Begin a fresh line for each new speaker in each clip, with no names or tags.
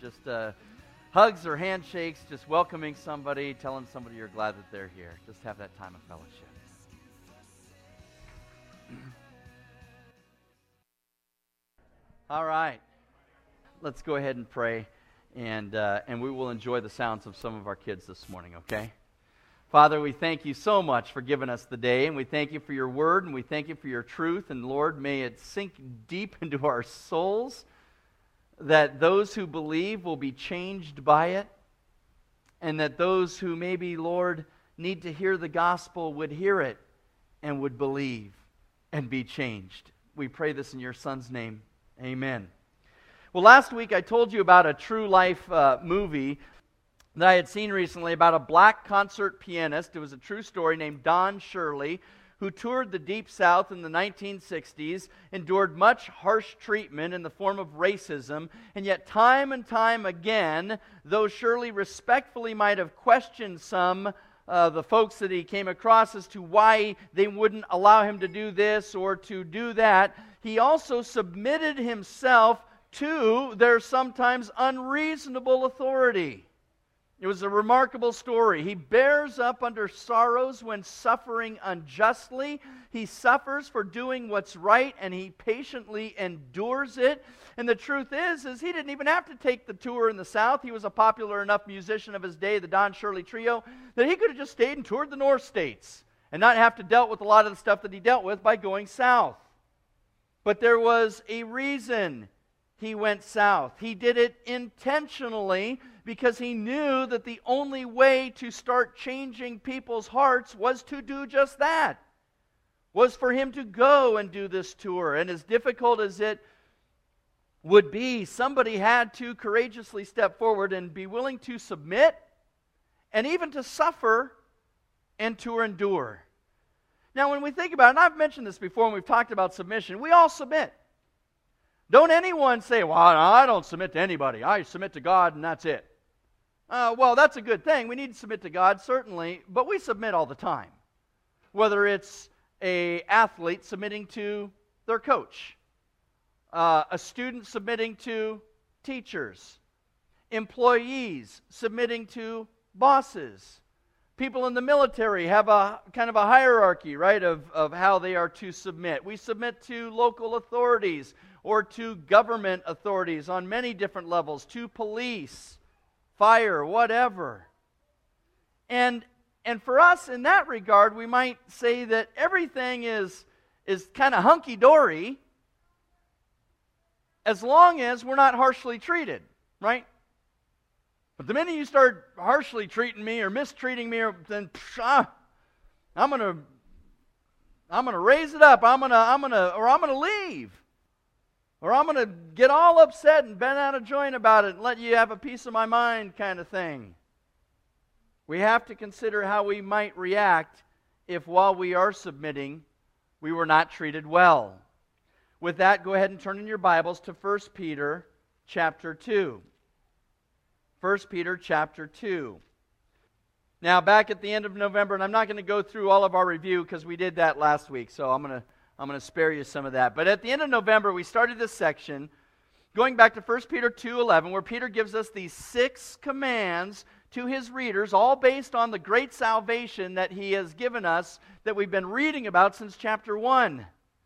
just hugs or handshakes, just welcoming somebody, telling somebody you're glad that they're here. Just have that time of fellowship. All right. Let's go ahead and pray, and we will enjoy the sounds of some of our kids this morning, okay? Father, we thank you so much for giving us the day, and we thank you for your word, and we thank you for your truth, and Lord, may it sink deep into our souls, that those who believe will be changed by it, and that those who maybe, Lord, need to hear the gospel would hear it and would believe and be changed. We pray this in your Son's name. Amen. Well, last week I told you about a true life movie that I had seen recently about a black concert pianist. It was a true story named Don Shirley, who toured the Deep South in the 1960s, endured much harsh treatment in the form of racism, and yet time and time again, though Shirley respectfully might have questioned some the folks that he came across as to why they wouldn't allow him to do this or to do that, he also submitted himself to their sometimes unreasonable authority. It was a remarkable story. He bears up under sorrows when suffering unjustly. He suffers for doing what's right, and he patiently endures it. And the truth is he didn't even have to take the tour in the South. He was a popular enough musician of his day, the Don Shirley Trio, that he could have just stayed and toured the North States and not have to deal with a lot of the stuff that he dealt with by going south. But there was a reason he went south. He did it intentionally because he knew that the only way to start changing people's hearts was to do just that. Was for him to go and do this tour. And as difficult as it would be, somebody had to courageously step forward and be willing to submit and even to suffer and to endure. Now, when we think about it, and I've mentioned this before when we've talked about submission, we all submit. Don't anyone say, well, I don't submit to anybody. I submit to God and that's it. Well, that's a good thing. We need to submit to God, certainly, but we submit all the time. Whether it's an athlete submitting to their coach, a student submitting to teachers, employees submitting to bosses. People in the military have a kind of a hierarchy, right, of how they are to submit. We submit to local authorities or to government authorities on many different levels, to police, fire, whatever. And for us, in that regard, we might say that everything is kind of hunky-dory as long as we're not harshly treated, right? But the minute you start harshly treating me or mistreating me, then I'm gonna raise it up. I'm gonna leave. Or I'm going to get all upset and bend out of joint about it and let you have a piece of my mind kind of thing. We have to consider how we might react if while we are submitting, we were not treated well. With that, go ahead and turn in your Bibles to 1 Peter chapter 2. 1 Peter chapter 2. Now, back at the end of November, and I'm not going to go through all of our review because we did that last week, so I'm going to spare you some of that. But at the end of November, we started this section going back to 1 Peter 2:11, where Peter gives us these 6 commands to his readers, all based on the great salvation that he has given us, that we've been reading about since chapter 1.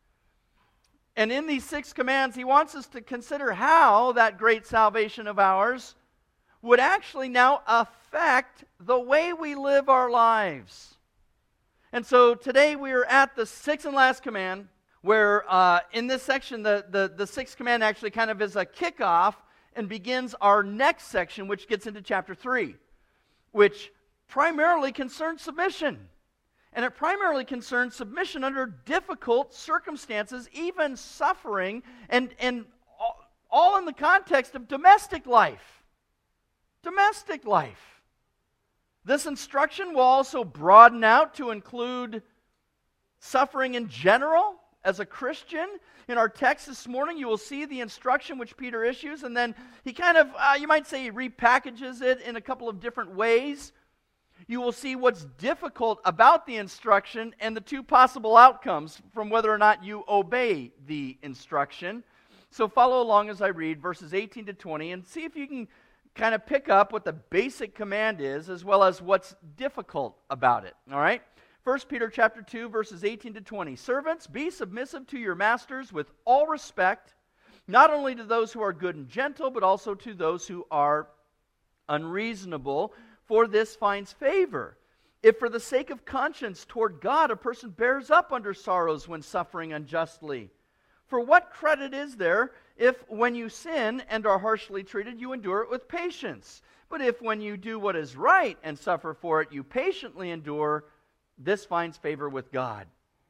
And in these 6 commands, he wants us to consider how that great salvation of ours would actually now affect the way we live our lives. And so today we are at the 6th and last command, where in this section the 6th command actually kind of is a kickoff and begins our next section, which gets into chapter 3, which primarily concerns submission. And it primarily concerns submission under difficult circumstances, even suffering, and all in the context of domestic life. Domestic life. This instruction will also broaden out to include suffering in general as a Christian. In our text this morning, you will see the instruction which Peter issues, and then he kind of, you might say, he repackages it in a couple of different ways. You will see what's difficult about the instruction and the 2 possible outcomes from whether or not you obey the instruction. So follow along as I read verses 18 to 20 and see if you can kind of pick up what the basic command is as well as what's difficult about it. All right? 1 Peter chapter 2, verses 18 to 20. Servants, be submissive to your masters with all respect, not only to those who are good and gentle, but also to those who are unreasonable, for this finds favor. If for the sake of conscience toward God a person bears up under sorrows when suffering unjustly, for what credit is there if when you sin and are harshly treated you endure it with patience? But if when you do what is right and suffer for it you patiently endure, this finds favor with God.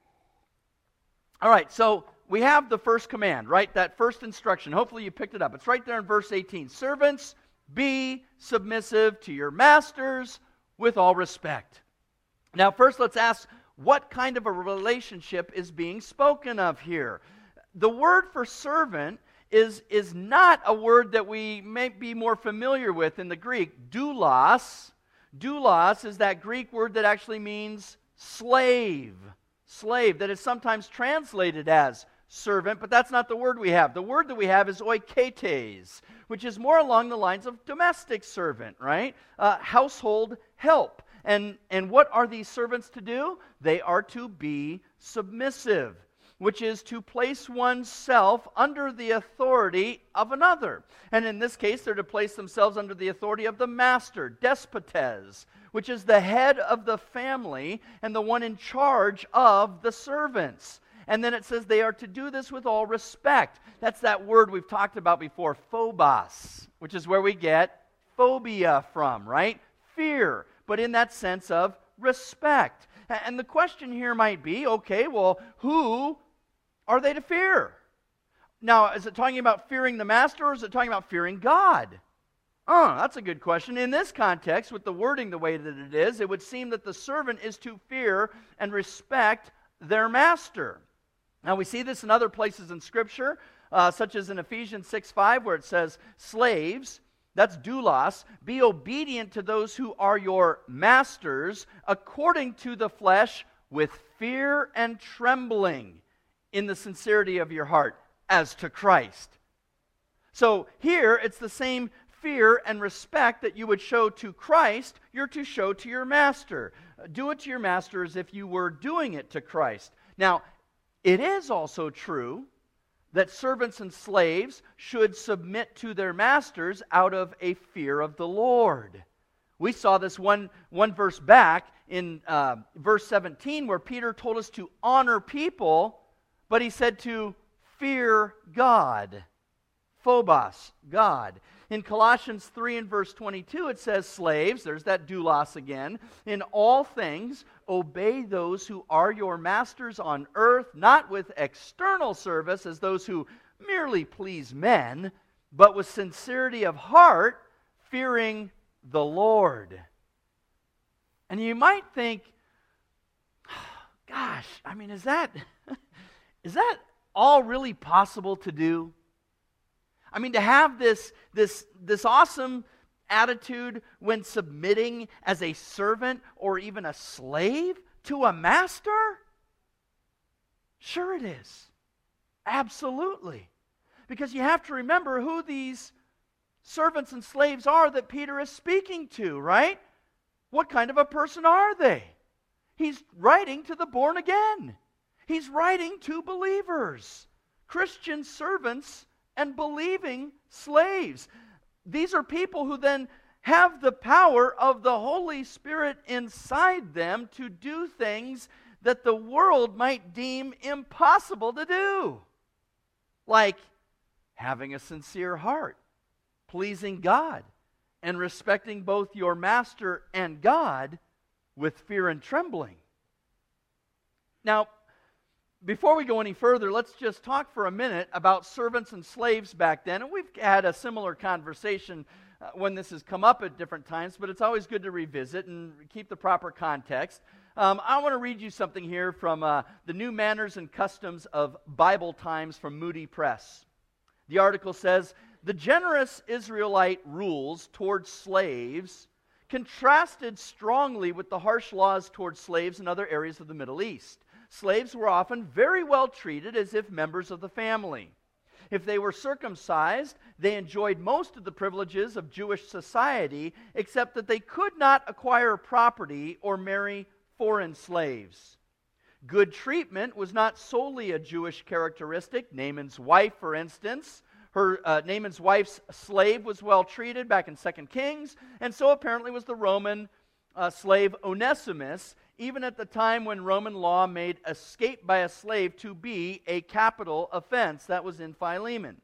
All right, so we have the first command, right? That first instruction. Hopefully you picked it up. It's right there in verse 18. Servants, be submissive to your masters with all respect. Now, first let's ask, what kind of a relationship is being spoken of here? The word for servant is not a word that we may be more familiar with in the Greek. Doulos. Doulos is that Greek word that actually means slave. Slave, that is sometimes translated as servant, but that's not the word we have. The word that we have is oiketes, which is more along the lines of domestic servant, right? Household help. And what are these servants to do? They are to be submissive, which is to place oneself under the authority of another. And in this case, they're to place themselves under the authority of the master, despotes, which is the head of the family and the one in charge of the servants. And then it says they are to do this with all respect. That's that word we've talked about before, phobos, which is where we get phobia from, right? Fear, but in that sense of respect. And the question here might be, okay, well, who are they to fear? Now, is it talking about fearing the master, or is it talking about fearing God? That's a good question. In this context, with the wording the way that it is, it would seem that the servant is to fear and respect their master. Now, we see this in other places in Scripture, such as in Ephesians 6:5, where it says, slaves, that's doulos, be obedient to those who are your masters, according to the flesh, with fear and trembling, in the sincerity of your heart, as to Christ. So here, it's the same fear and respect that you would show to Christ, you're to show to your master. Do it to your master as if you were doing it to Christ. Now, it is also true that servants and slaves should submit to their masters out of a fear of the Lord. We saw this one verse back in verse 17 where Peter told us to honor people, but he said to fear God. Phobos, God. In Colossians 3 and verse 22 it says, slaves, there's that doulos again, in all things obey those who are your masters on earth, not with external service as those who merely please men, but with sincerity of heart, fearing the Lord. And you might think, gosh, I mean, is that all really possible to do? I mean, to have this awesome attitude when submitting as a servant or even a slave to a master? Sure it is. Absolutely. Because you have to remember who these servants and slaves are that Peter is speaking to, right? What kind of a person are they? He's writing to the born again. He's writing to believers, Christian servants and believing slaves. These are people who then have the power of the Holy Spirit inside them to do things that the world might deem impossible to do. Like having a sincere heart, pleasing God, and respecting both your master and God with fear and trembling. Now, before we go any further, let's just talk for a minute about servants and slaves back then. And we've had a similar conversation when this has come up at different times, but it's always good to revisit and keep the proper context. I want to read you something here from the New Manners and Customs of Bible Times from Moody Press. The article says, the generous Israelite rules towards slaves contrasted strongly with the harsh laws towards slaves in other areas of the Middle East. Slaves were often very well treated as if members of the family. If they were circumcised, they enjoyed most of the privileges of Jewish society, except that they could not acquire property or marry foreign slaves. Good treatment was not solely a Jewish characteristic. Naaman's wife, for instance, Naaman's wife's slave was well treated back in 2 Kings, and so apparently was the Roman slave Onesimus, even at the time when Roman law made escape by a slave to be a capital offense. That was in Philemon.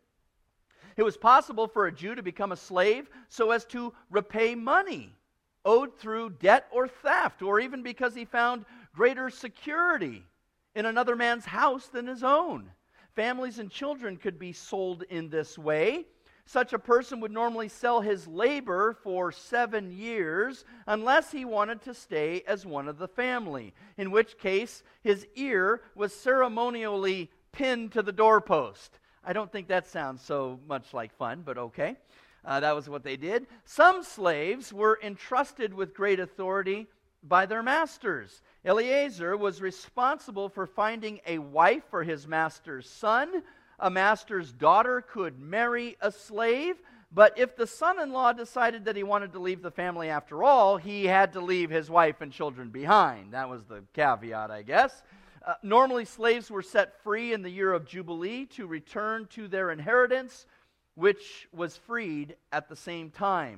It was possible for a Jew to become a slave so as to repay money owed through debt or theft, or even because he found greater security in another man's house than his own. Families and children could be sold in this way. Such a person would normally sell his labor for 7 years unless he wanted to stay as one of the family, in which case his ear was ceremonially pinned to the doorpost. I don't think that sounds so much like fun, but okay. That was what they did. Some slaves were entrusted with great authority by their masters. Eleazar was responsible for finding a wife for his master's son. A master's daughter could marry a slave, but if the son-in-law decided that he wanted to leave the family after all, he had to leave his wife and children behind. That was the caveat, I guess. Normally, slaves were set free in the year of Jubilee to return to their inheritance, which was freed at the same time.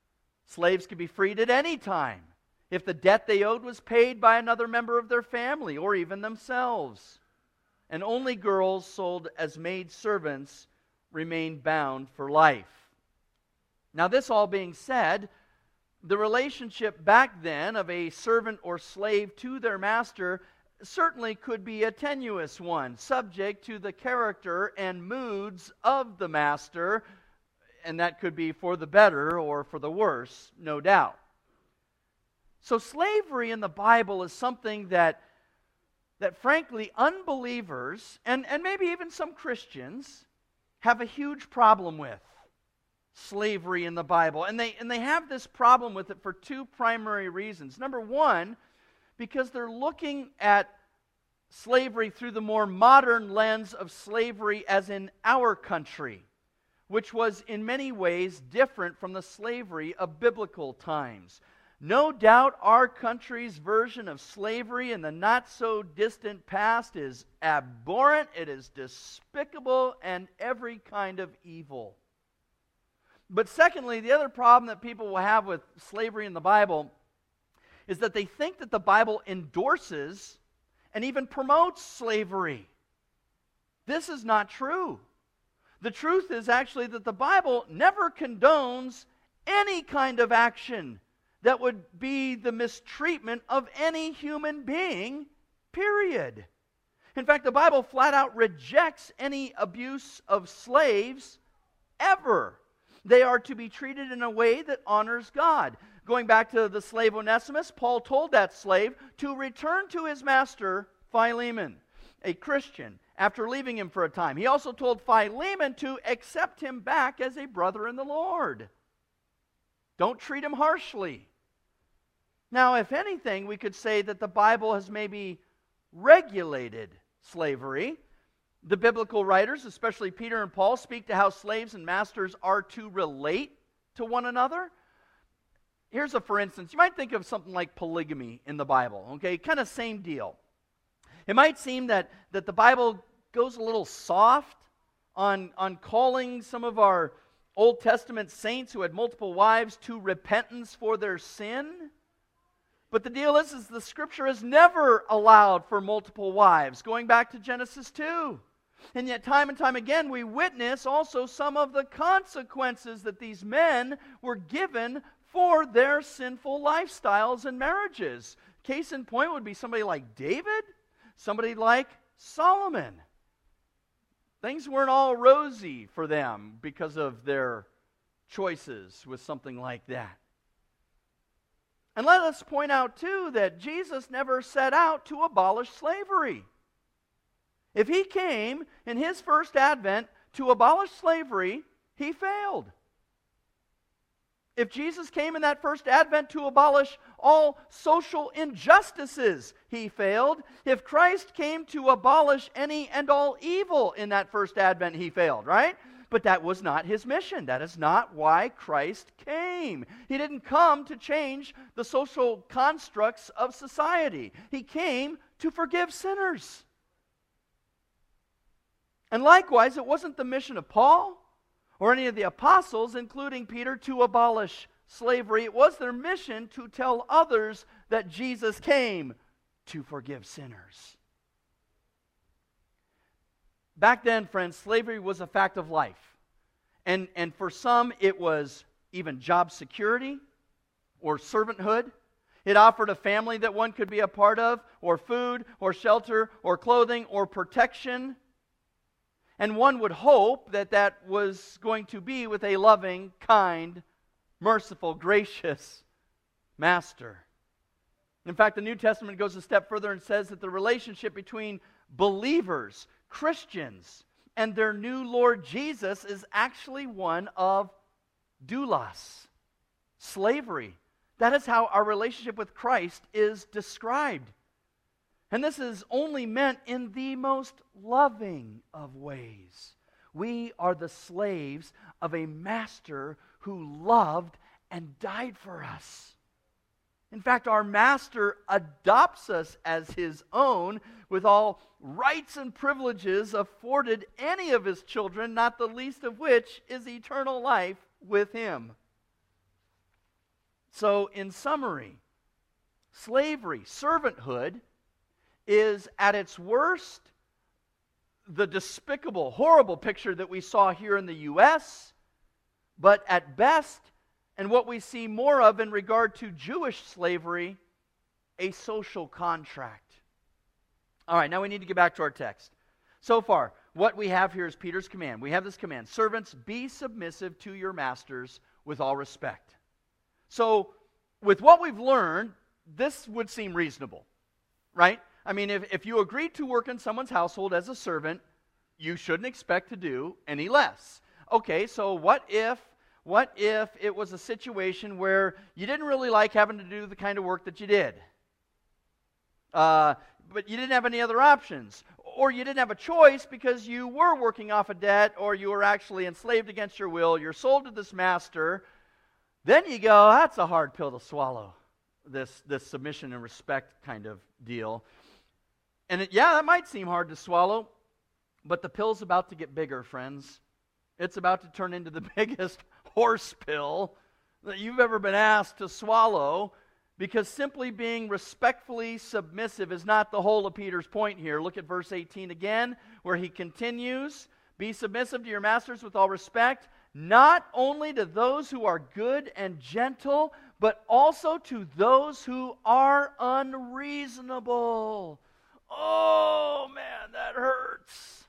Slaves could be freed at any time if the debt they owed was paid by another member of their family or even themselves. And only girls sold as maid servants remained bound for life. Now, this all being said, the relationship back then of a servant or slave to their master certainly could be a tenuous one, subject to the character and moods of the master, and that could be for the better or for the worse, no doubt. So slavery in the Bible is something that frankly unbelievers, and maybe even some Christians, have a huge problem with. Slavery in the Bible. And they have this problem with it for two primary reasons. Number one, because they're looking at slavery through the more modern lens of slavery as in our country, which was in many ways different from the slavery of biblical times. No doubt our country's version of slavery in the not-so-distant past is abhorrent, it is despicable, and every kind of evil. But secondly, the other problem that people will have with slavery in the Bible is that they think that the Bible endorses and even promotes slavery. This is not true. The truth is actually that the Bible never condones any kind of action that would be the mistreatment of any human being, period. In fact, the Bible flat out rejects any abuse of slaves ever. They are to be treated in a way that honors God. Going back to the slave Onesimus, Paul told that slave to return to his master, Philemon, a Christian, after leaving him for a time. He also told Philemon to accept him back as a brother in the Lord. Don't treat him harshly. Now, if anything, we could say that the Bible has maybe regulated slavery. The biblical writers, especially Peter and Paul, speak to how slaves and masters are to relate to one another. Here's a for instance. You might think of something like polygamy in the Bible, okay? Kind of same deal. It might seem that the Bible goes a little soft on calling some of our Old Testament saints who had multiple wives to repentance for their sin. But the deal is the Scripture has never allowed for multiple wives, going back to Genesis 2. And yet time and time again we witness also some of the consequences that these men were given for their sinful lifestyles and marriages. Case in point would be somebody like David, somebody like Solomon. Things weren't all rosy for them because of their choices with something like that. And let us point out, too, that Jesus never set out to abolish slavery. If he came in his first advent to abolish slavery, he failed. If Jesus came in that first advent to abolish all social injustices, He failed. If Christ came to abolish any and all evil in that first advent, He failed, right? But that was not His mission. That is not why Christ came. He didn't come to change the social constructs of society. He came to forgive sinners. And likewise, it wasn't the mission of Paul or any of the apostles, including Peter, to abolish slavery. It was their mission to tell others that Jesus came to forgive sinners. Back then, friends, slavery was a fact of life. And for some, it was even job security or servanthood. It offered a family that one could be a part of, or food, or shelter, or clothing, or protection. And one would hope that that was going to be with a loving, kind, merciful, gracious master. In fact, the New Testament goes a step further and says that the relationship between believers, Christians, and their new Lord Jesus is actually one of doulos, slavery. That is how our relationship with Christ is described. And this is only meant in the most loving of ways. We are the slaves of a master who loved and died for us. In fact, our master adopts us as his own with all rights and privileges afforded any of his children, not the least of which is eternal life with him. So, in summary, slavery, servanthood, is at its worst the despicable, horrible picture that we saw here in the U.S., but at best, and what we see more of in regard to Jewish slavery, a social contract. All right, now we need to get back to our text. So far, what we have here is Peter's command. We have this command: servants, be submissive to your masters with all respect. So, with what we've learned, this would seem reasonable, right? I mean, if you agreed to work in someone's household as a servant, you shouldn't expect to do any less. Okay, so what if it was a situation where you didn't really like having to do the kind of work that you did? But you didn't have any other options. Or you didn't have a choice because you were working off a debt, or you were actually enslaved against your will. You're sold to this master. Then you go, that's a hard pill to swallow, this submission and respect kind of deal. And that might seem hard to swallow, but the pill's about to get bigger, friends. It's about to turn into the biggest horse pill that you've ever been asked to swallow, because simply being respectfully submissive is not the whole of Peter's point here. Look at verse 18 again, where he continues, be submissive to your masters with all respect, not only to those who are good and gentle, but also to those who are unreasonable. Oh, man, that hurts.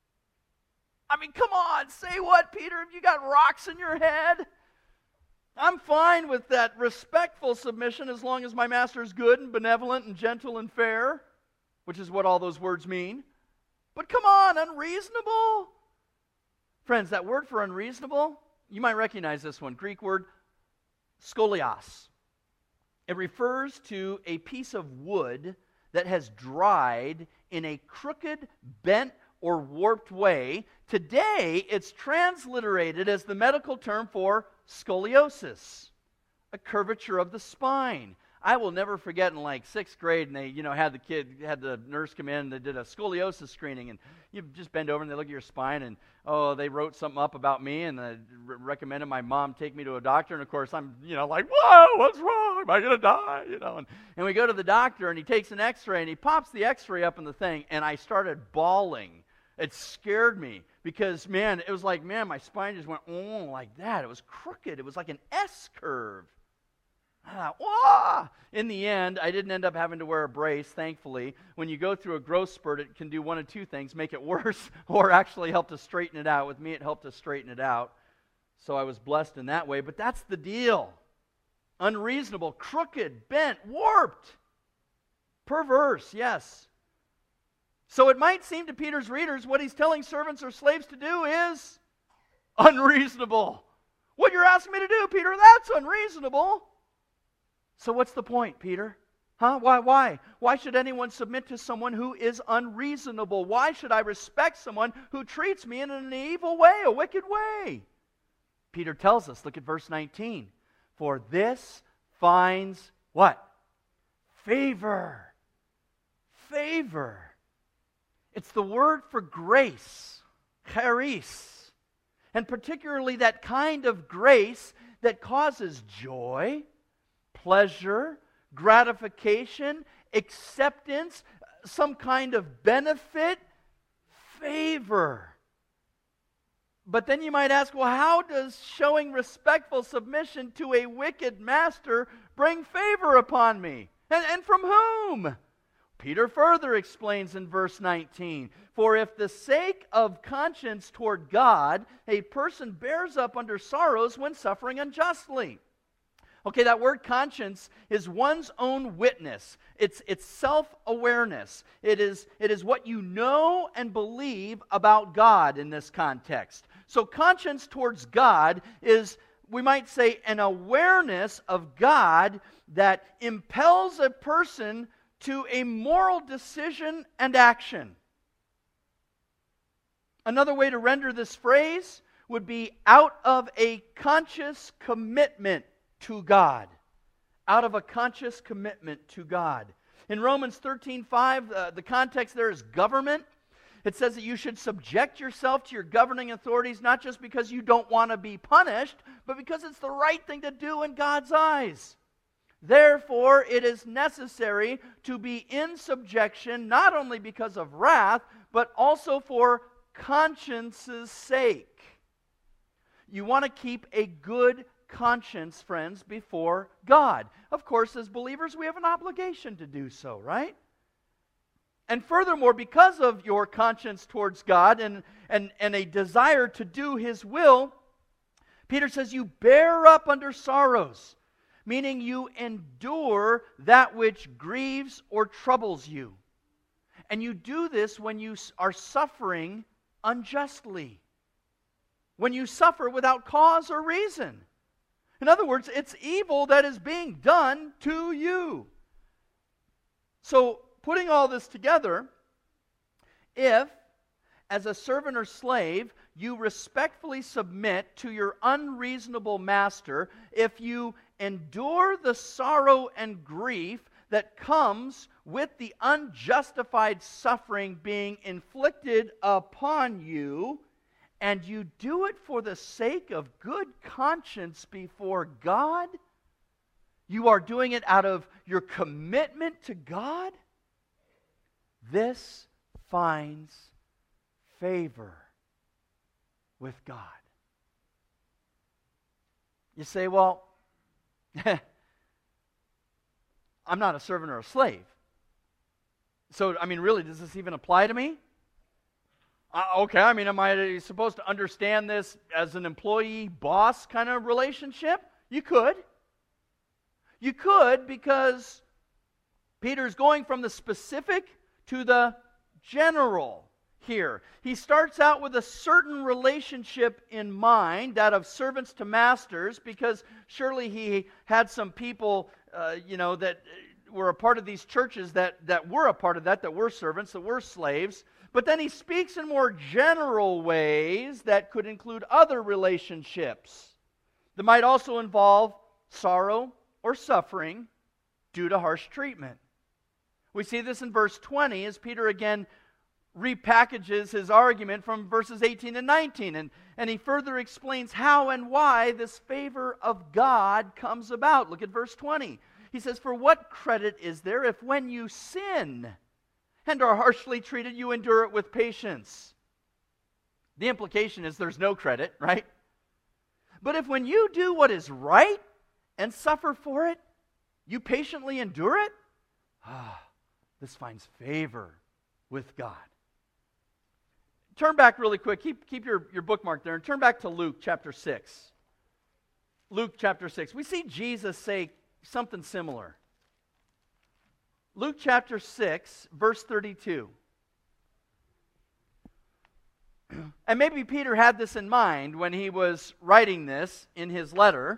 I mean, come on, say what, Peter? Have you got rocks in your head? I'm fine with that respectful submission as long as my master is good and benevolent and gentle and fair, which is what all those words mean. But come on, unreasonable? Friends, that word for unreasonable, you might recognize this one, Greek word skolios. It refers to a piece of wood that has dried in a crooked, bent, or warped way. Today, it's transliterated as the medical term for scoliosis, a curvature of the spine. I will never forget in like 6th grade, and they, had the nurse come in, and they did a scoliosis screening, and you just bend over and they look at your spine, and they wrote something up about me, and they recommended my mom take me to a doctor, and of course I'm, like, whoa, what's wrong? Am I going to die? And we go to the doctor, and he takes an x-ray, and he pops the x-ray up in the thing, and I started bawling. It scared me because, man, it was like, my spine just went, like that. It was crooked. It was like an S curve. I thought, whoa! In the end, I didn't end up having to wear a brace, thankfully. When you go through a growth spurt, it can do one of two things: make it worse or actually help to straighten it out. With me, it helped to straighten it out. So I was blessed in that way. But that's the deal. Unreasonable, crooked, bent, warped, perverse, yes. So it might seem to Peter's readers what he's telling servants or slaves to do is unreasonable. What you're asking me to do, Peter, that's unreasonable. So what's the point, Peter? Huh? Why? Why should anyone submit to someone who is unreasonable? Why should I respect someone who treats me in an evil way, a wicked way? Peter tells us, look at verse 19. For this finds what? Favor. Favor. It's the word for grace, charis. And particularly that kind of grace that causes joy, pleasure, gratification, acceptance, some kind of benefit, favor. But then you might ask, well, how does showing respectful submission to a wicked master bring favor upon me? And from whom? Peter further explains in verse 19, for if the sake of conscience toward God, a person bears up under sorrows when suffering unjustly. Okay, that word conscience is one's own witness. It's self-awareness. It is what you know and believe about God in this context. So conscience towards God is, we might say, an awareness of God that impels a person to a moral decision and action. Another way to render this phrase would be out of a conscious commitment to God. Out of a conscious commitment to God. In Romans 13:5, the context there is government. It says that you should subject yourself to your governing authorities, not just because you don't want to be punished, but because it's the right thing to do in God's eyes. Therefore, it is necessary to be in subjection, not only because of wrath, but also for conscience's sake. You want to keep a good conscience, friends, before God. Of course, as believers, we have an obligation to do so, right? And furthermore, because of your conscience towards God and a desire to do His will, Peter says you bear up under sorrows, meaning you endure that which grieves or troubles you. And you do this when you are suffering unjustly, when you suffer without cause or reason. In other words, it's evil that is being done to you. So, putting all this together, if, as a servant or slave, you respectfully submit to your unreasonable master, if you endure the sorrow and grief that comes with the unjustified suffering being inflicted upon you, and you do it for the sake of good conscience before God, you are doing it out of your commitment to God, this finds favor with God. You say, well, I'm not a servant or a slave. So, really, does this even apply to me? Okay, am I supposed to understand this as an employee-boss kind of relationship? You could. You could, because Peter's going from the specific to the general here. He starts out with a certain relationship in mind, that of servants to masters, because surely he had some people, that were a part of these churches that were a part of that were servants, that were slaves. But then he speaks in more general ways that could include other relationships that might also involve sorrow or suffering due to harsh treatment. We see this in verse 20 as Peter again repackages his argument from verses 18 and 19. And he further explains how and why this favor of God comes about. Look at verse 20. He says, for what credit is there if when you sin and are harshly treated, you endure it with patience? The implication is there's no credit, right? But if when you do what is right and suffer for it, you patiently endure it, this finds favor with God. Turn back really quick. Keep your bookmark there and turn back to Luke chapter 6. Luke chapter 6. We see Jesus say something similar. Luke chapter 6, verse 32. And maybe Peter had this in mind when he was writing this in his letter.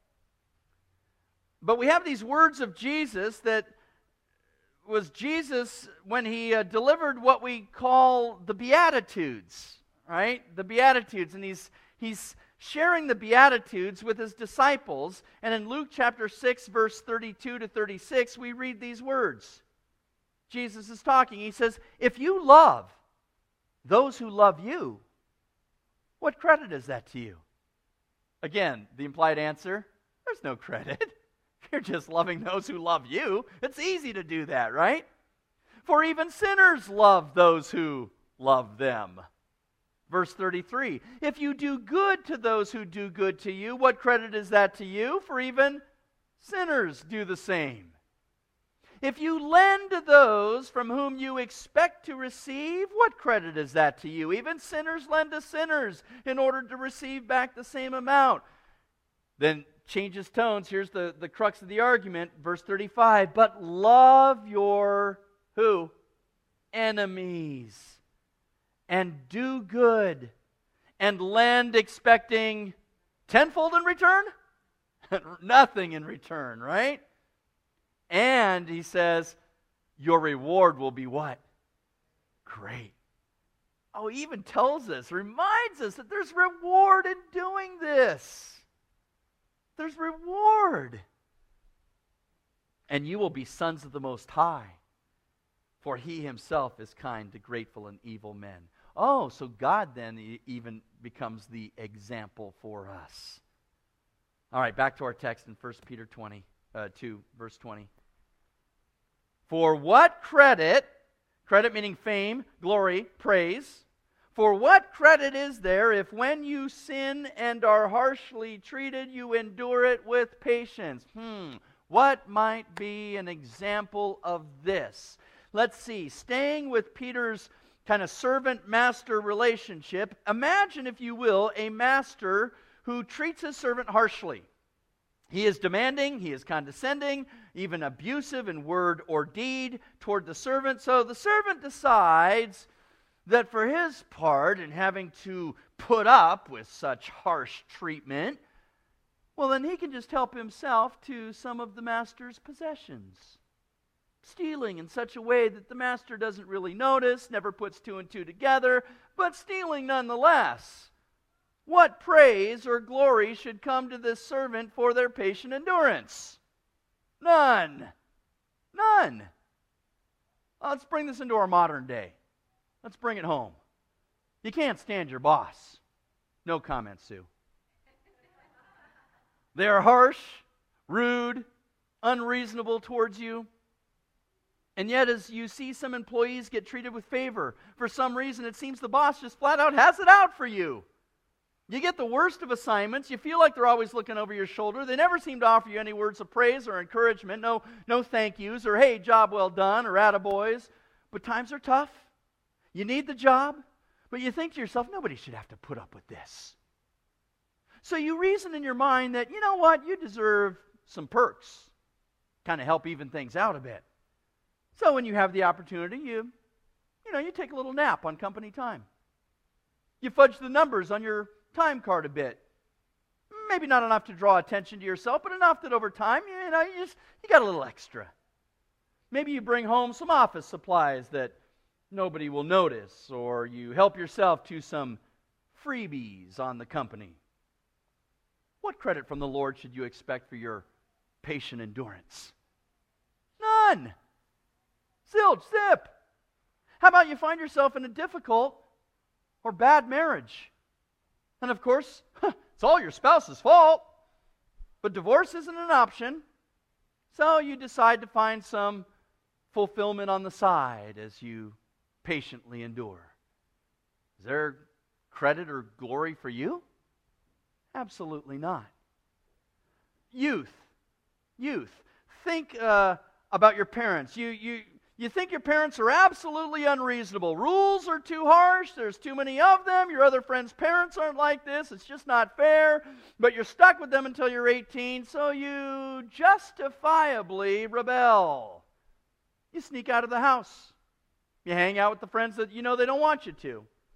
But we have these words of Jesus that was Jesus when he delivered what we call the Beatitudes, right? The Beatitudes. And he's sharing the Beatitudes with his disciples. And in Luke chapter 6, verse 32 to 36, we read these words. Jesus is talking. He says, if you love those who love you, what credit is that to you? Again, the implied answer, there's no credit. You're just loving those who love you. It's easy to do that, right? For even sinners love those who love them. Verse 33, if you do good to those who do good to you, what credit is that to you? For even sinners do the same. If you lend to those from whom you expect to receive, what credit is that to you? Even sinners lend to sinners in order to receive back the same amount. Then changes tones. Here's the crux of the argument. Verse 35, but love your who? Enemies. And do good. And lend expecting tenfold in return? Nothing in return, right? And he says, your reward will be what? Great. Oh, he even tells us, reminds us that there's reward in doing this. There's reward. And you will be sons of the Most High, for he himself is kind to grateful and evil men. Oh, so God then even becomes the example for us. All right, back to our text in 1 Peter 2, verse 20. For what credit meaning fame, glory, praise, for what credit is there if when you sin and are harshly treated, you endure it with patience? What might be an example of this? Let's see, staying with Peter's kind of servant-master relationship, imagine, if you will, a master who treats his servant harshly. He is demanding, he is condescending, even abusive in word or deed toward the servant. So the servant decides that for his part in having to put up with such harsh treatment, well, then he can just help himself to some of the master's possessions. Stealing in such a way that the master doesn't really notice, never puts two and two together, but stealing nonetheless. What praise or glory should come to this servant for their patient endurance? None. None. Let's bring this into our modern day. Let's bring it home. You can't stand your boss. No comment, Sue. They are harsh, rude, unreasonable towards you. And yet, as you see some employees get treated with favor, for some reason it seems the boss just flat out has it out for you. You get the worst of assignments. You feel like they're always looking over your shoulder. They never seem to offer you any words of praise or encouragement. No thank yous or, hey, job well done or attaboys. But times are tough. You need the job. But you think to yourself, nobody should have to put up with this. So you reason in your mind that, you know what, you deserve some perks. Kind of help even things out a bit. So when you have the opportunity, you take a little nap on company time. You fudge the numbers on your time card a bit. Maybe not enough to draw attention to yourself, but enough that over time, you got a little extra. Maybe you bring home some office supplies that nobody will notice, or you help yourself to some freebies on the company. What credit from the Lord should you expect for your patient endurance? None. Zilch, zip. How about you find yourself in a difficult or bad marriage? And of course, it's all your spouse's fault. But divorce isn't an option. So you decide to find some fulfillment on the side as you patiently endure. Is there credit or glory for you? Absolutely not. Youth. Think about your parents. You think your parents are absolutely unreasonable. Rules are too harsh. There's too many of them. Your other friends' parents aren't like this. It's just not fair. But you're stuck with them until you're 18, so you justifiably rebel. You sneak out of the house. You hang out with the friends that you know they don't want you to.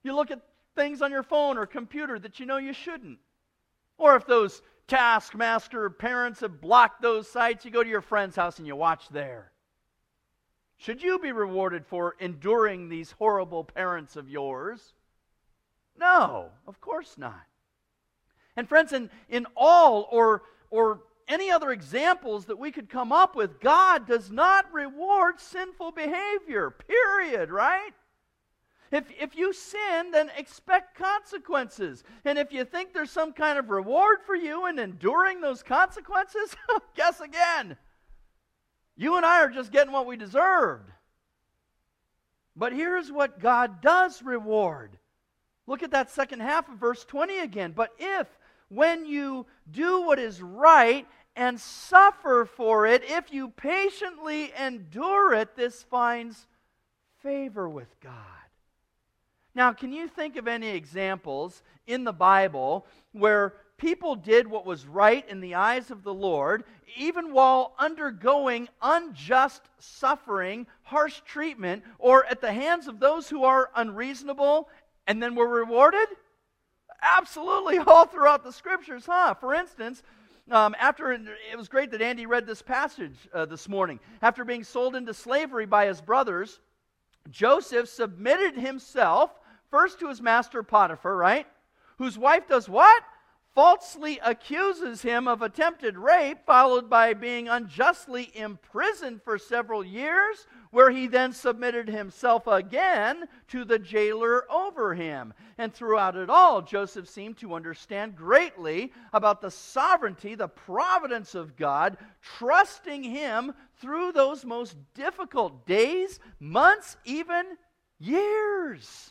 You look at things on your phone or computer that you know you shouldn't. Or if those taskmaster parents have blocked those sites, you go to your friend's house and you watch there. Should you be rewarded for enduring these horrible parents of yours? No, of course not. And friends, in all or any other examples that we could come up with, God does not reward sinful behavior, period, right? If you sin, then expect consequences. And if you think there's some kind of reward for you in enduring those consequences, guess again. You and I are just getting what we deserved. But here's what God does reward. Look at that second half of verse 20 again. But if, when you do what is right and suffer for it, if you patiently endure it, this finds favor with God. Now, can you think of any examples in the Bible where people did what was right in the eyes of the Lord, even while undergoing unjust suffering, harsh treatment, or at the hands of those who are unreasonable, and then were rewarded? Absolutely, all throughout the Scriptures, huh? For instance, it was great that Andy read this passage this morning. After being sold into slavery by his brothers, Joseph submitted himself first to his master Potiphar, right? Whose wife does what? Falsely accuses him of attempted rape, followed by being unjustly imprisoned for several years, where he then submitted himself again to the jailer over him. And throughout it all, Joseph seemed to understand greatly about the sovereignty, the providence of God, trusting him through those most difficult days, months, even years.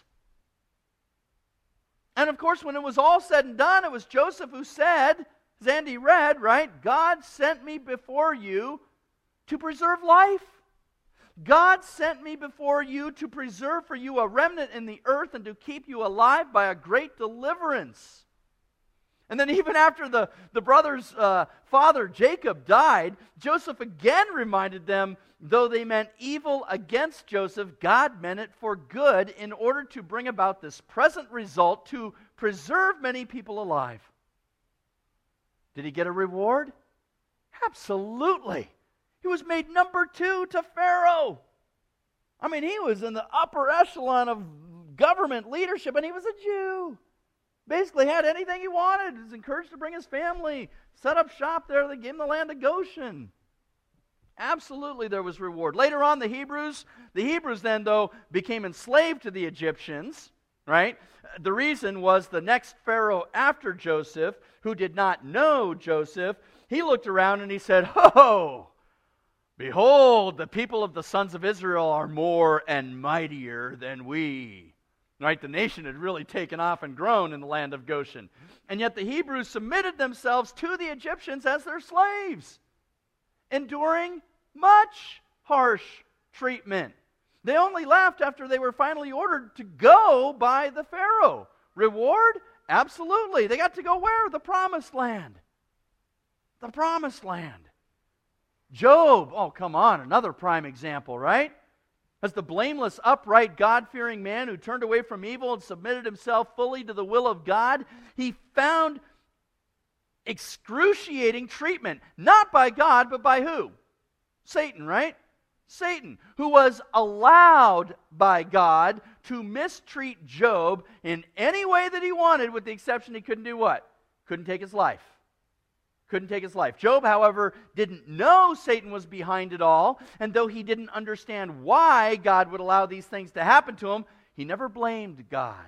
And of course, when it was all said and done, it was Joseph who said, as Andy read, right, God sent me before you to preserve life. God sent me before you to preserve for you a remnant in the earth and to keep you alive by a great deliverance. And then even after the brothers' father Jacob died, Joseph again reminded them, though they meant evil against Joseph, God meant it for good in order to bring about this present result to preserve many people alive. Did he get a reward? Absolutely. He was made number 2 to Pharaoh. I mean, he was in the upper echelon of government leadership, and he was a Jew. Basically had anything he wanted. He was encouraged to bring his family, set up shop there. They gave him the land of Goshen. Absolutely there was reward. Later on, the Hebrews then, though, became enslaved to the Egyptians, right? The reason was the next Pharaoh after Joseph, who did not know Joseph, he looked around and he said, "Ho! Behold, the people of the sons of Israel are more and mightier than we." Right? The nation had really taken off and grown in the land of Goshen. And yet the Hebrews submitted themselves to the Egyptians as their slaves, enduring much harsh treatment. They only left after they were finally ordered to go by the Pharaoh. Reward? Absolutely. They got to go where? The Promised Land. The Promised Land. Job, oh come on, another prime example, right? As the blameless, upright, God-fearing man who turned away from evil and submitted himself fully to the will of God, he found excruciating treatment, not by God, but by who? Satan, right? Satan, who was allowed by God to mistreat Job in any way that he wanted, with the exception he couldn't do what? Couldn't take his life. Couldn't take his life. Job, however, didn't know Satan was behind it all, and though he didn't understand why God would allow these things to happen to him, he never blamed God.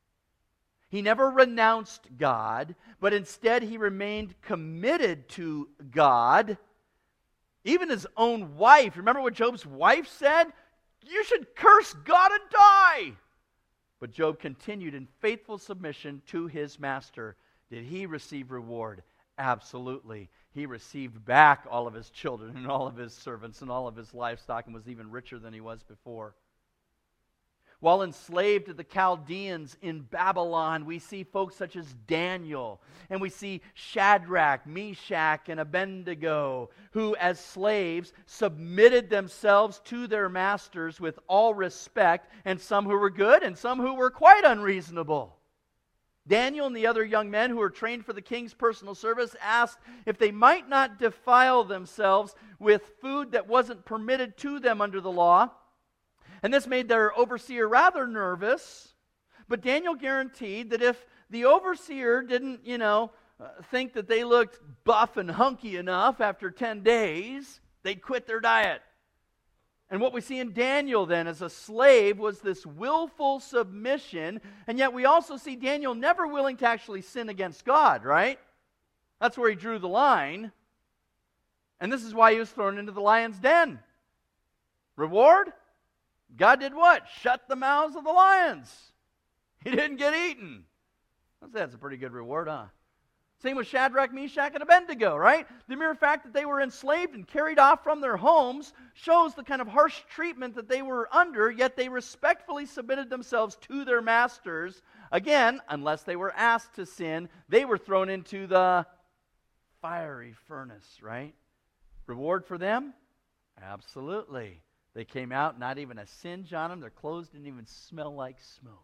He never renounced God, but instead he remained committed to God. Even his own wife, remember what Job's wife said? You should curse God and die. But Job continued in faithful submission to his master. Did he receive reward? Absolutely. He received back all of his children and all of his servants and all of his livestock and was even richer than he was before. While enslaved to the Chaldeans in Babylon, we see folks such as Daniel, and we see Shadrach, Meshach, and Abednego, who as slaves submitted themselves to their masters with all respect, and some who were good and some who were quite unreasonable. Daniel and the other young men who were trained for the king's personal service asked if they might not defile themselves with food that wasn't permitted to them under the law. And this made their overseer rather nervous. But Daniel guaranteed that if the overseer didn't, think that they looked buff and hunky enough after 10 days, they'd quit their diet. And what we see in Daniel then as a slave was this willful submission, and yet we also see Daniel never willing to actually sin against God, right? That's where he drew the line. And this is why he was thrown into the lion's den. Reward? God did what? Shut the mouths of the lions. He didn't get eaten. That's a pretty good reward, huh? Same with Shadrach, Meshach, and Abednego, right? The mere fact that they were enslaved and carried off from their homes shows the kind of harsh treatment that they were under, yet they respectfully submitted themselves to their masters. Again, unless they were asked to sin, they were thrown into the fiery furnace, right? Reward for them? Absolutely. They came out, not even a singe on them. Their clothes didn't even smell like smoke.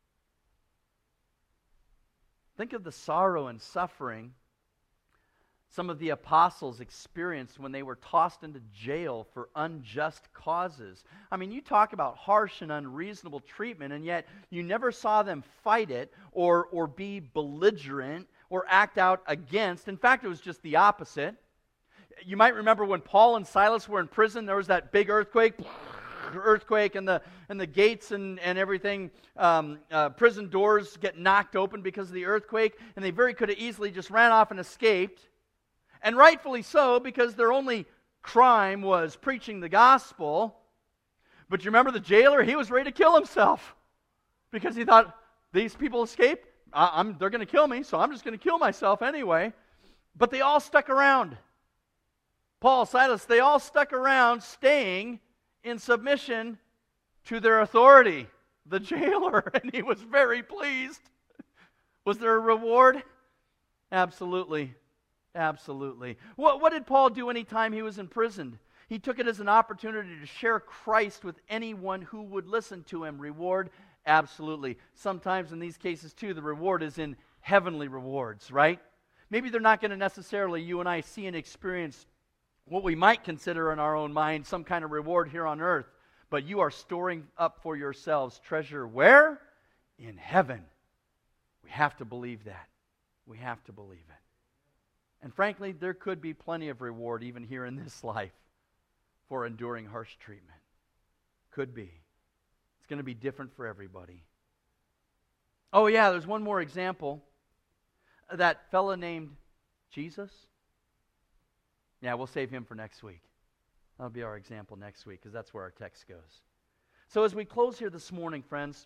Think of the sorrow and suffering some of the apostles experienced when they were tossed into jail for unjust causes. I mean, you talk about harsh and unreasonable treatment, and yet you never saw them fight it or be belligerent or act out against. In fact, it was just the opposite. You might remember when Paul and Silas were in prison, there was that big earthquake and the gates and everything, prison doors get knocked open because of the earthquake, and they very could have easily just ran off and escaped. And rightfully so, because their only crime was preaching the gospel. But you remember the jailer? He was ready to kill himself because he thought, these people escaped, they're going to kill me, so I'm just going to kill myself anyway. But they all stuck around. Paul, Silas, they all stuck around, staying in submission to their authority, the jailer, and he was very pleased. Was there a reward? Absolutely. Absolutely. What did Paul do anytime he was imprisoned? He took it as an opportunity to share Christ with anyone who would listen to him. Reward? Absolutely. Sometimes in these cases too, the reward is in heavenly rewards, right? Maybe they're not going to necessarily, you and I, see and experience what we might consider in our own mind some kind of reward here on earth, but you are storing up for yourselves treasure where? In heaven. We have to believe that. We have to believe it. And frankly, there could be plenty of reward even here in this life for enduring harsh treatment. Could be. It's going to be different for everybody. Oh yeah, there's one more example. That fella named Jesus. Yeah, we'll save him for next week. That'll be our example next week, because that's where our text goes. So as we close here this morning, friends,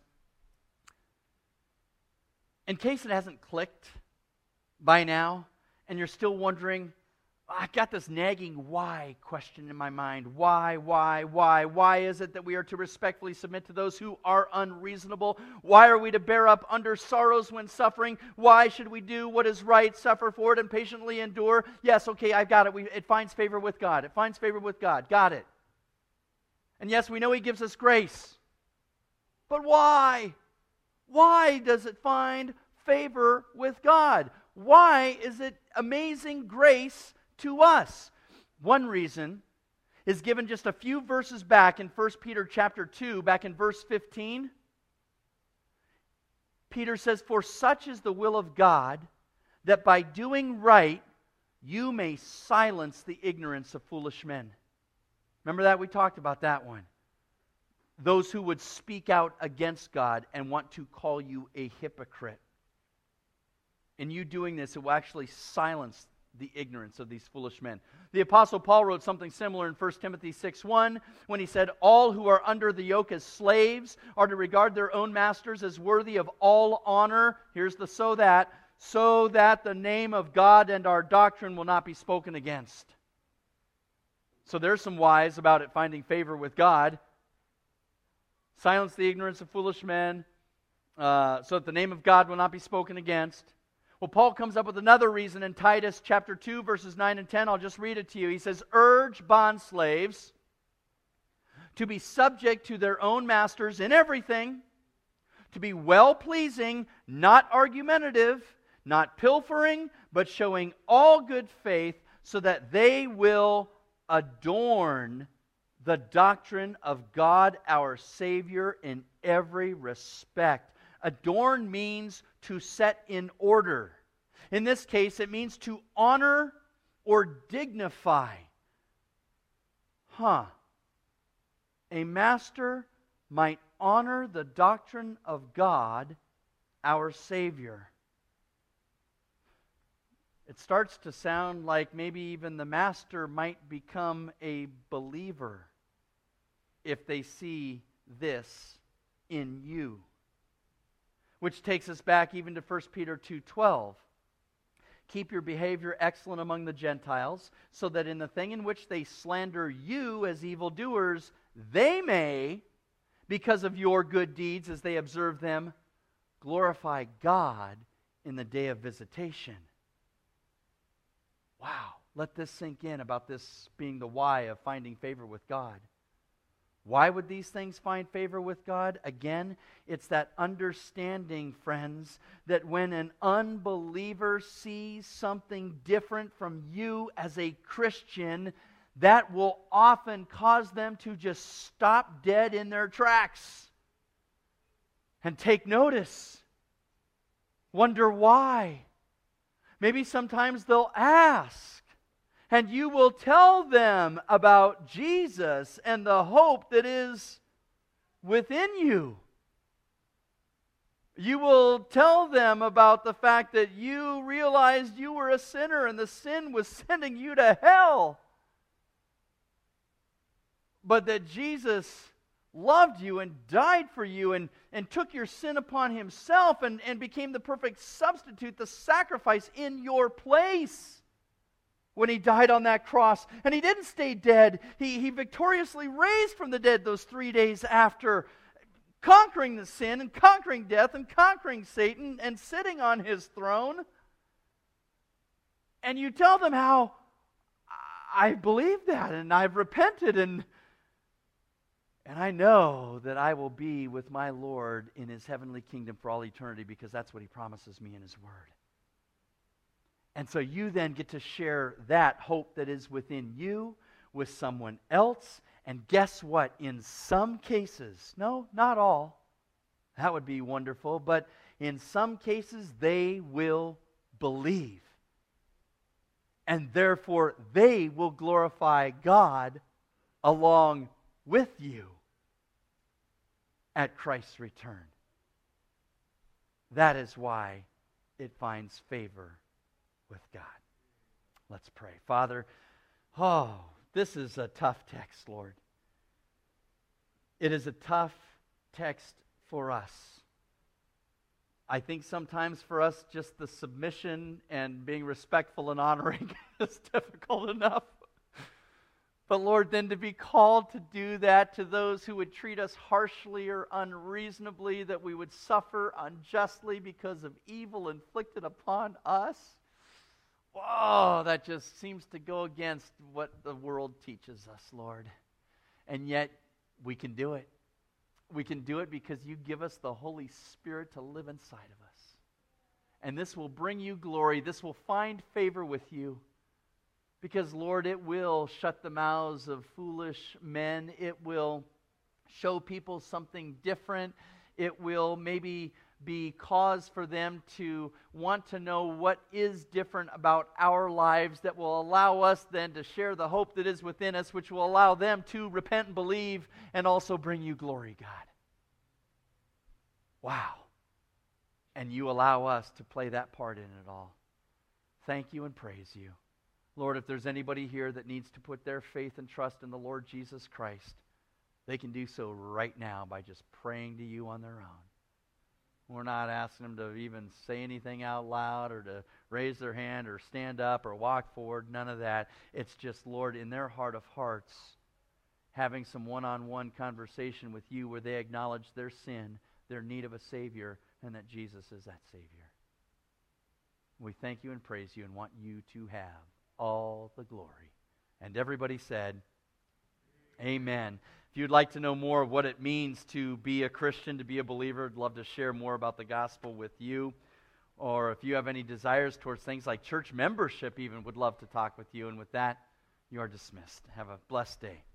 in case it hasn't clicked by now, and you're still wondering, I got this nagging why question in my mind. Why? Why is it that we are to respectfully submit to those who are unreasonable? Why are we to bear up under sorrows when suffering? Why should we do what is right, suffer for it, and patiently endure? Yes, okay, I've got it. It finds favor with God. It finds favor with God. Got it. And yes, we know He gives us grace. But why? Why does it find favor with God? Why is it amazing grace to us? One reason is given just a few verses back in 1 Peter chapter 2, back in verse 15. Peter says, "For such is the will of God, that by doing right you may silence the ignorance of foolish men." Remember that? We talked about that one. Those who would speak out against God and want to call you a hypocrite. In you doing this, it will actually silence the ignorance of these foolish men. The Apostle Paul wrote something similar in 1 Timothy 6:1 when he said, "All who are under the yoke as slaves are to regard their own masters as worthy of all honor." Here's the so that the name of God and our doctrine will not be spoken against. So there's some whys about it finding favor with God. Silence the ignorance of foolish men, so that the name of God will not be spoken against. Well, Paul comes up with another reason in Titus chapter 2, verses 9 and 10. I'll just read it to you. He says, urge bondslaves to be subject to their own masters in everything, to be well-pleasing, not argumentative, not pilfering, but showing all good faith, so that they will adorn the doctrine of God our Savior in every respect. Adorn means to set in order. In this case, it means to honor or dignify. A master might honor the doctrine of God, our Savior. It starts to sound like maybe even the master might become a believer if they see this in you. Which takes us back even to 1 Peter 2:12. Keep your behavior excellent among the Gentiles, so that in the thing in which they slander you as evildoers, they may, because of your good deeds as they observe them, glorify God in the day of visitation. Wow, let this sink in about this being the why of finding favor with God. Why would these things find favor with God? Again, it's that understanding, friends, that when an unbeliever sees something different from you as a Christian, that will often cause them to just stop dead in their tracks and take notice. Wonder why. Maybe sometimes they'll ask. And you will tell them about Jesus and the hope that is within you. You will tell them about the fact that you realized you were a sinner and the sin was sending you to hell. But that Jesus loved you and died for you and took your sin upon Himself and became the perfect substitute, the sacrifice in your place. When He died on that cross. And He didn't stay dead. He victoriously raised from the dead those 3 days after, conquering the sin and conquering death and conquering Satan and sitting on His throne. And you tell them how I believe that and I've repented and I know that I will be with my Lord in His heavenly kingdom for all eternity, because that's what He promises me in His Word. And so you then get to share that hope that is within you with someone else. And guess what? In some cases, no, not all, that would be wonderful, but in some cases they will believe. And therefore they will glorify God along with you at Christ's return. That is why it finds favor with God. Let's pray. Father, this is a tough text, Lord. It is a tough text for us. I think sometimes for us just the submission and being respectful and honoring is difficult enough. But Lord, then to be called to do that to those who would treat us harshly or unreasonably, that we would suffer unjustly because of evil inflicted upon us, whoa, that just seems to go against what the world teaches us, Lord. And yet, we can do it. We can do it because you give us the Holy Spirit to live inside of us. And this will bring you glory. This will find favor with you. Because, Lord, it will shut the mouths of foolish men. It will show people something different. It will maybe be cause for them to want to know what is different about our lives, that will allow us then to share the hope that is within us, which will allow them to repent and believe and also bring you glory, God. Wow. And you allow us to play that part in it all. Thank you and praise you. Lord, if there's anybody here that needs to put their faith and trust in the Lord Jesus Christ, they can do so right now by just praying to you on their own. We're not asking them to even say anything out loud or to raise their hand or stand up or walk forward. None of that. It's just, Lord, in their heart of hearts, having some one-on-one conversation with you where they acknowledge their sin, their need of a Savior, and that Jesus is that Savior. We thank you and praise you and want you to have all the glory. And everybody said, Amen. If you'd like to know more of what it means to be a Christian, to be a believer, I'd love to share more about the gospel with you. Or if you have any desires towards things like church membership even, would love to talk with you. And with that, you are dismissed. Have a blessed day.